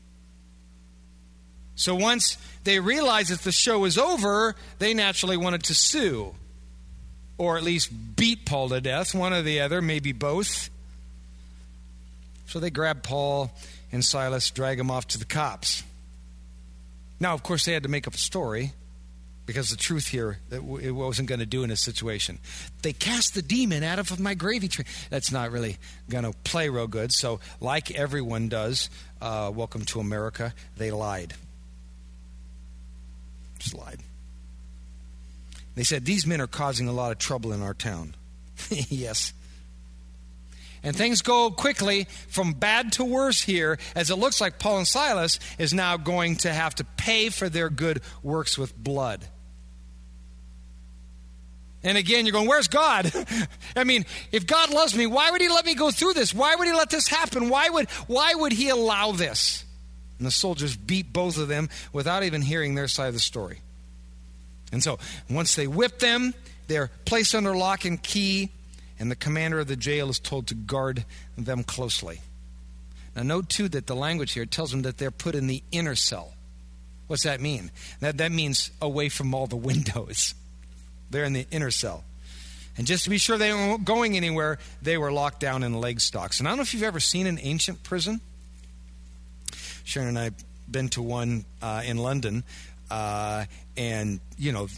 So once they realized that the show was over, they naturally wanted to sue. Or at least beat Paul to death, one or the other, maybe both. So they grabbed Paul and Silas, drag them off to the cops. Now, of course, they had to make up a story. Because the truth here, it wasn't going to do in this situation. They cast the demon out of my gravy train. That's not really going to play real good. So like everyone does, uh, welcome to America, they lied. Just lied. They said, these men are causing a lot of trouble in our town. Yes. And things go quickly from bad to worse here, as it looks like Paul and Silas is now going to have to pay for their good works with blood. And again, you're going, where's God? I mean, if God loves me, why would he let me go through this? Why would he let this happen? Why would, why would he allow this? And the soldiers beat both of them without even hearing their side of the story. And so once they whip them, they're placed under lock and key, and the commander of the jail is told to guard them closely. Now note too that the language here tells them that they're put in the inner cell. What's that mean? That, that means away from all the windows. They're in the inner cell. And just to be sure they weren't going anywhere, they were locked down in leg stocks. And I don't know if you've ever seen an ancient prison. Sharon and I have been to one uh, in London. Uh, and, you know,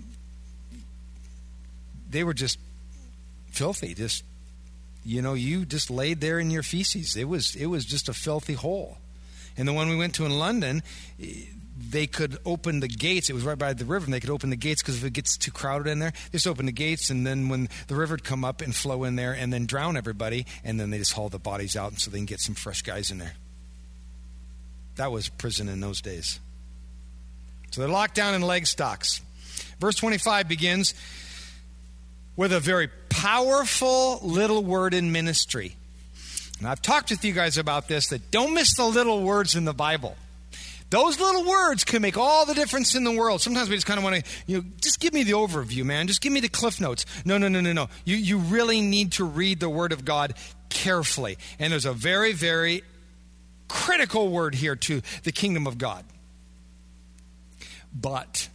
they were just filthy. Just, you know, you just laid there in your feces. It was, it was just a filthy hole. And the one we went to in London, they could open the gates. It was right by the river, and they could open the gates because if it gets too crowded in there, they just open the gates, and then when the river would come up and flow in there and then drown everybody, and then they just haul the bodies out so they can get some fresh guys in there. That was prison in those days. So they're locked down in leg stocks. Verse twenty-five begins with a very powerful little word in ministry. And I've talked with you guys about this, that don't miss the little words in the Bible. Those little words can make all the difference in the world. Sometimes we just kind of want to, you know, just give me the overview, man. Just give me the cliff notes. No, no, no, no, no. You, you really need to read the Word of God carefully. And there's a very, very critical word here to the kingdom of God. But,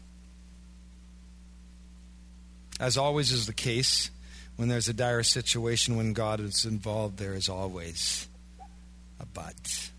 as always is the case, when there's a dire situation, when God is involved, there is always a but.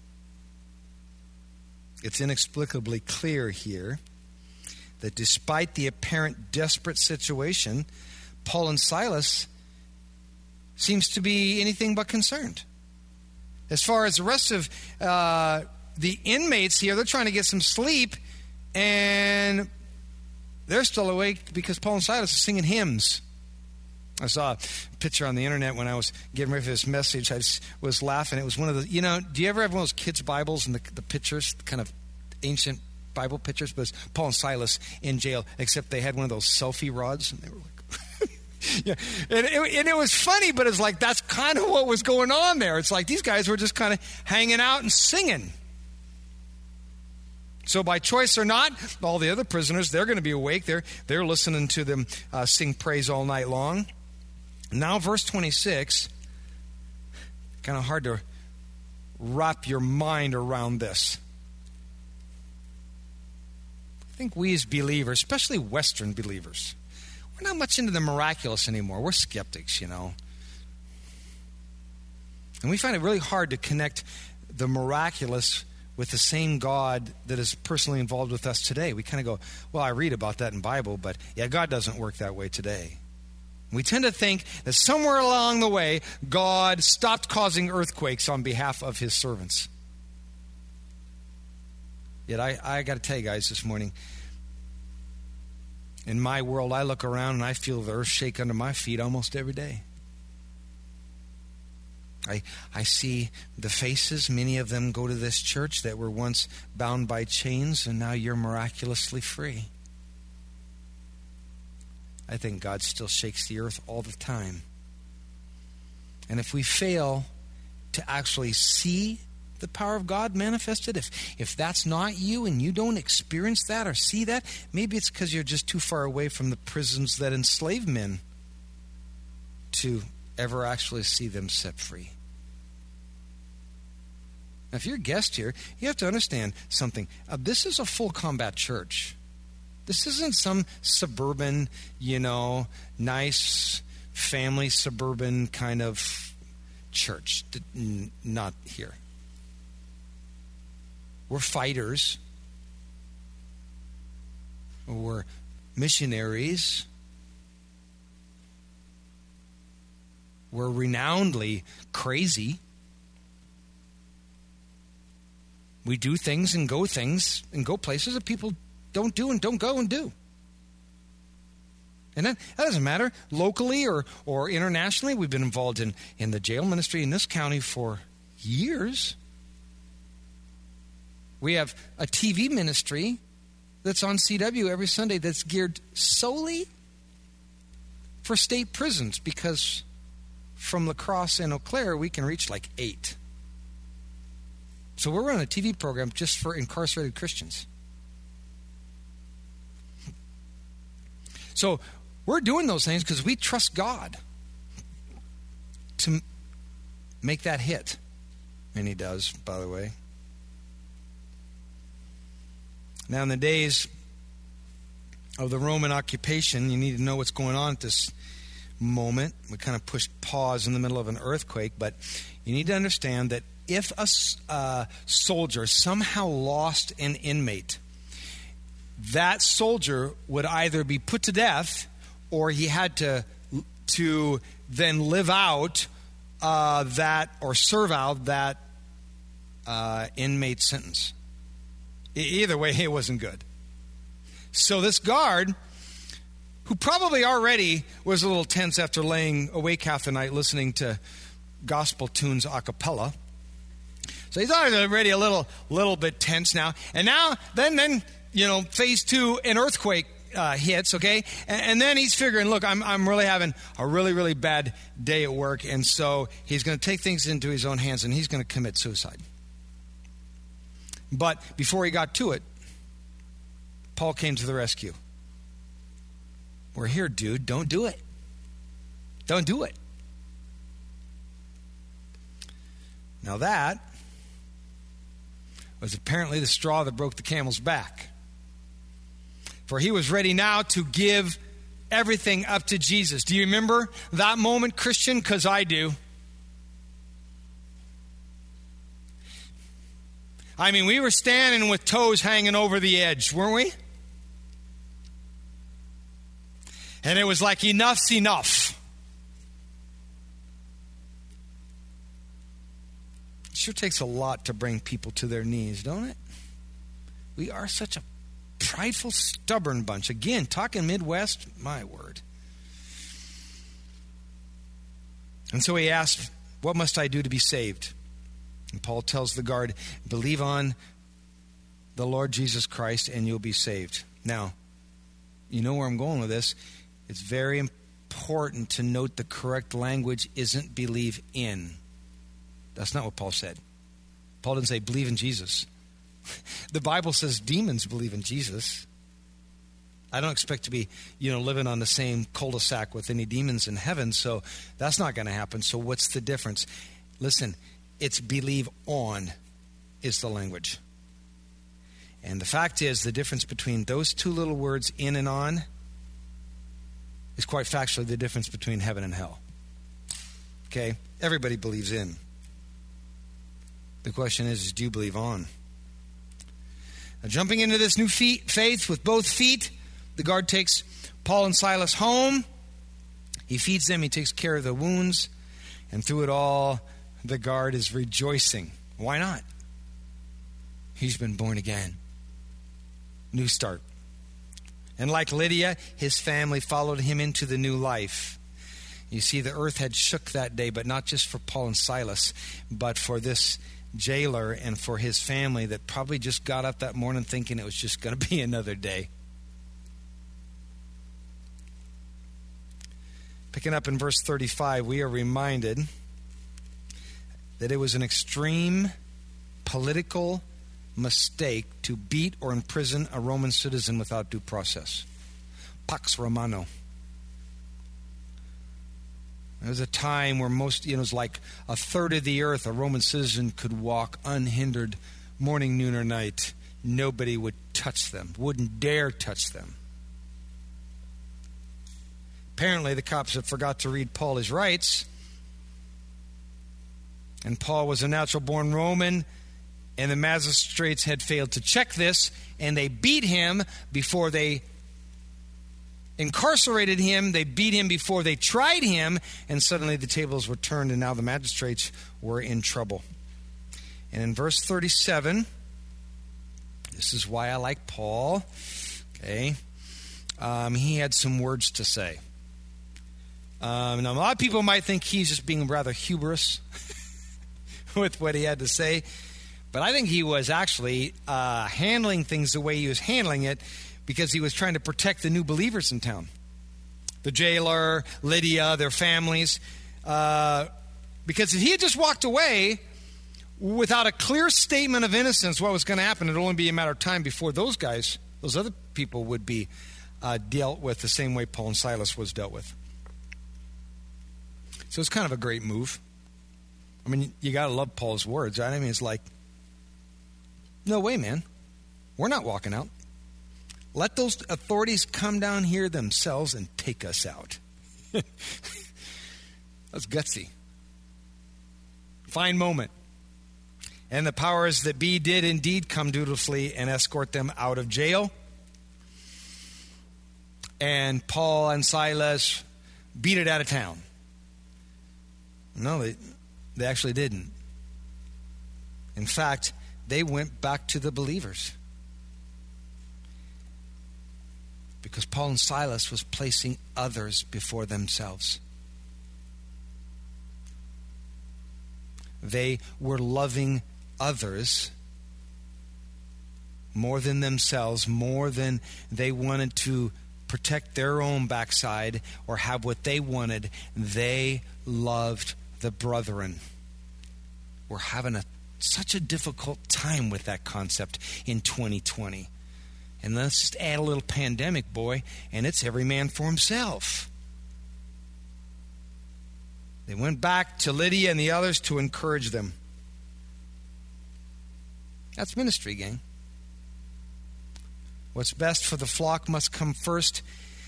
It's inexplicably clear here that despite the apparent desperate situation, Paul and Silas seems to be anything but concerned. As far as the rest of uh, the inmates here, they're trying to get some sleep, and they're still awake because Paul and Silas are singing hymns. I saw a picture on the internet when I was getting ready for this message. I just was laughing. It was one of the, you know, do you ever have one of those kids' Bibles and the, the pictures, kind of ancient Bible pictures? But it's Paul and Silas in jail, except they had one of those selfie rods, and they were like, yeah. And it, and it was funny, but it's like that's kind of what was going on there. It's like these guys were just kind of hanging out and singing. So by choice or not, all the other prisoners, they're going to be awake. They're, they're listening to them uh, sing praise all night long. Now, verse twenty-six, kind of hard to wrap your mind around this. I think we as believers, especially Western believers, we're not much into the miraculous anymore. We're skeptics, you know. And we find it really hard to connect the miraculous with the same God that is personally involved with us today. We kind of go, well, I read about that in the Bible, but yeah, God doesn't work that way today. We tend to think that somewhere along the way, God stopped causing earthquakes on behalf of his servants. Yet I, I got to tell you guys this morning, in my world, I look around and I feel the earth shake under my feet almost every day. I, I see the faces, many of them go to this church that were once bound by chains, and now you're miraculously free. I think God still shakes the earth all the time. And if we fail to actually see the power of God manifested, if, if that's not you and you don't experience that or see that, maybe it's because you're just too far away from the prisons that enslave men to ever actually see them set free. Now, if you're a guest here, you have to understand something. Uh, this is a full combat church. This isn't some suburban, you know, nice family suburban kind of church. N- not here. We're fighters. We're missionaries were renownedly crazy. We do things and go things and go places that people don't do and don't go and do. And that, that doesn't matter. Locally or, or internationally, we've been involved in, in the jail ministry in this county for years. We have a T V ministry that's on C W every Sunday that's geared solely for state prisons, because from La Crosse and Eau Claire, we can reach like eight. So we're running a T V program just for incarcerated Christians. So we're doing those things because we trust God to make that hit. And he does, by the way. Now, in the days of the Roman occupation, you need to know what's going on at this moment. We kind of pushed pause in the middle of an earthquake, but you need to understand that if a uh, soldier somehow lost an inmate, that soldier would either be put to death or he had to to then live out uh, that or serve out that uh, inmate sentence. E- either way, it wasn't good. So this guard, who probably already was a little tense after laying awake half the night listening to gospel tunes a cappella, so he's already a little little bit tense now. And now, then, then you know, phase two, an earthquake uh, hits, okay? And, and then he's figuring, look, I'm I'm really having a really, really bad day at work. And so he's going to take things into his own hands and he's going to commit suicide. But before he got to it, Paul came to the rescue. We're here, dude. Don't do it. Don't do it. Now that was apparently the straw that broke the camel's back. For he was ready now to give everything up to Jesus. Do you remember that moment, Christian? Because I do. I mean, we were standing with toes hanging over the edge, weren't we? And it was like, enough's enough. It sure takes a lot to bring people to their knees, don't it? We are such a prideful, stubborn bunch. Again, talking Midwest, my word. And so he asked, what must I do to be saved? And Paul tells the guard, believe on the Lord Jesus Christ and you'll be saved. Now, you know where I'm going with this. It's very important to note the correct language isn't believe in. That's not what Paul said. Paul didn't say believe in Jesus. The Bible says demons believe in Jesus. I don't expect to be, you know, living on the same cul-de-sac with any demons in heaven, so that's not going to happen. So what's the difference? Listen, it's believe on is the language. And the fact is, the difference between those two little words, in and on, is quite factually the difference between heaven and hell. Okay? Everybody believes in. The question is, is do you believe on? Now, jumping into this new feet, faith with both feet, the guard takes Paul and Silas home. He feeds them. He takes care of the wounds. And through it all, the guard is rejoicing. Why not? He's been born again. New start. And like Lydia, his family followed him into the new life. You see, the earth had shook that day, but not just for Paul and Silas, but for this jailer and for his family that probably just got up that morning thinking it was just going to be another day. Picking up in verse thirty-five, we are reminded that it was an extreme political mistake to beat or imprison a Roman citizen without due process. Pax Romano. There was a time where most, you know, it was like a third of the earth, a Roman citizen could walk unhindered morning, noon, or night. Nobody would touch them, wouldn't dare touch them. Apparently, the cops had forgot to read Paul his rights. And Paul was a natural-born Roman, and the magistrates had failed to check this, and they beat him before they incarcerated him. They beat him before they tried him. And suddenly the tables were turned, and now the magistrates were in trouble. And in verse thirty-seven, this is why I like Paul. Okay. Um, he had some words to say. Um, now, a lot of people might think he's just being rather hubris with what he had to say. But I think he was actually uh, handling things the way he was handling it because he was trying to protect the new believers in town. The jailer, Lydia, their families. Uh, because if he had just walked away without a clear statement of innocence, what was going to happen? It would only be a matter of time before those guys, those other people would be uh, dealt with the same way Paul and Silas was dealt with. So it's kind of a great move. I mean, you got to love Paul's words, right? I mean, it's like, no way, man. We're not walking out. Let those authorities come down here themselves and take us out. That's gutsy. Fine moment. And the powers that be did indeed come dutifully and escort them out of jail. And Paul and Silas beat it out of town. No, they, they actually didn't. In fact, they went back to the believers. Because Paul and Silas was placing others before themselves. They were loving others more than themselves, more than they wanted to protect their own backside or have what they wanted. They loved the brethren. We're having a such a difficult time with that concept in twenty twenty. And let's just add a little pandemic, boy, and it's every man for himself. They went back to Lydia and the others to encourage them. That's ministry, gang. What's best for the flock must come first.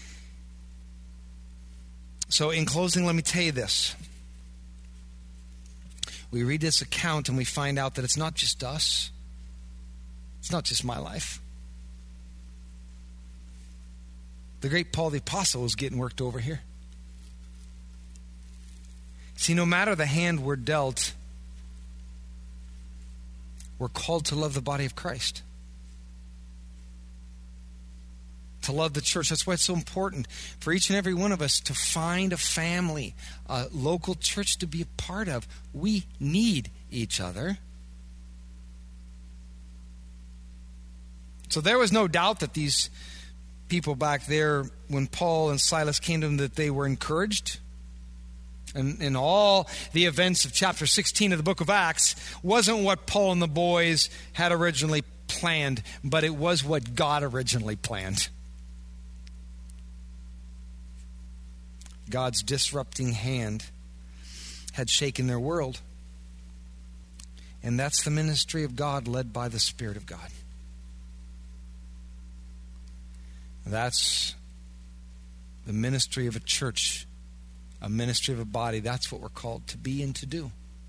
So in closing, let me tell you this. We read this account and we find out that it's not just us. It's not just my life. The great Paul the Apostle is getting worked over here. See, no matter the hand we're dealt, we're called to love the body of Christ. To love the church. That's why it's so important for each and every one of us to find a family, a local church to be a part of. We need each other. So there was no doubt that these people back there, when Paul and Silas came to them, that they were encouraged. And in all the events of chapter sixteen of the book of Acts wasn't what Paul and the boys had originally planned, but it was what God originally planned. God's disrupting hand had shaken their world. And that's the ministry of God led by the Spirit of God. That's the ministry of a church, a ministry of a body. That's what we're called to be and to do.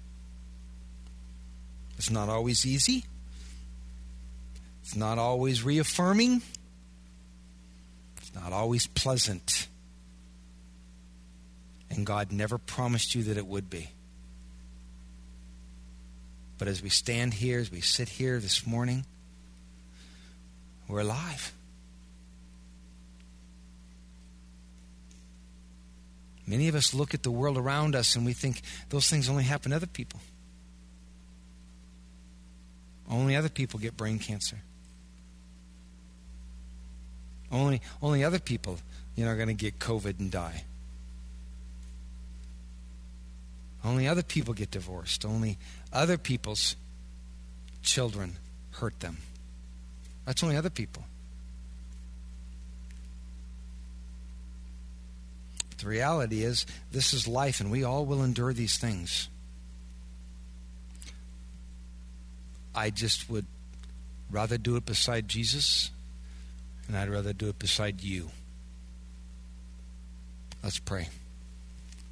It's not always easy. It's not always reaffirming. It's not always pleasant. And God never promised you that it would be. But as we stand here, as we sit here this morning, we're alive. Many of us look at the world around us and we think those things only happen to other people. Only other people get brain cancer. Only, only other people, you know, are going to get COVID and die. Only other people get divorced. Only other people's children hurt them. That's only other people. But the reality is, this is life, and we all will endure these things. I just would rather do it beside Jesus, and I'd rather do it beside you. Let's pray.